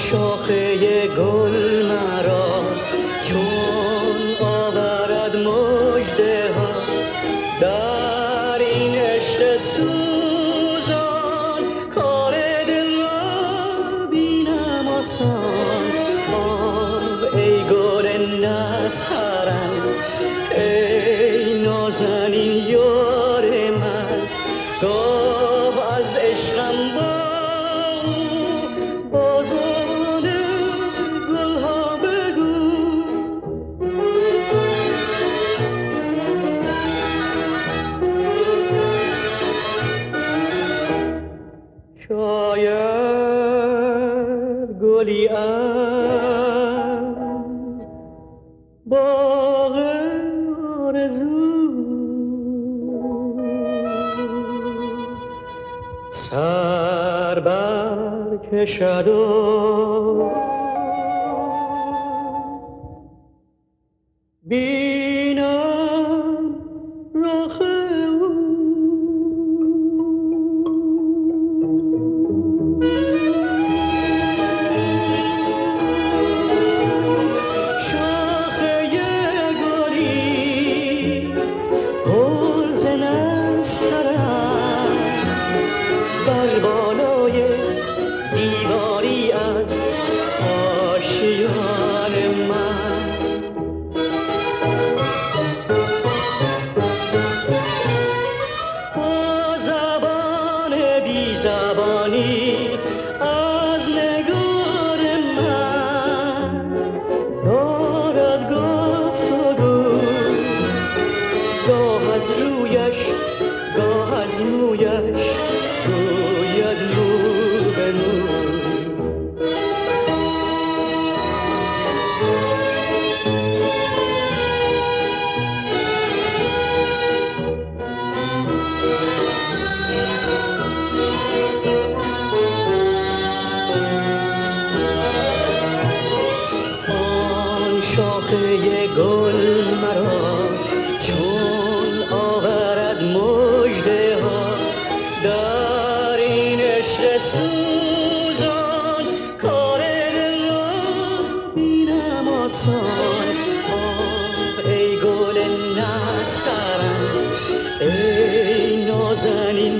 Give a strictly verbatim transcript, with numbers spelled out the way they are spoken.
شاخه گل مرا چون آورد مژده ها در این عشق سوزان، کار دل را بینم آسان. آه ای گل نسترن، ای نازنین یار من، گاه از عشقم با شاید گلی از باغ آرزو سر برکشد و بینم رخ بر بالای دیواری از آشیان من، با زبان بی زبانی از نگار من دارد گفتگو، گاه از رویش گاه از مویش گوید مو به مو. آن شاخه گل مرا چون آورد مژده ها در این عشق سوزان، کار دل را بینم آسان. آه ای گل نسترن، ای نازنین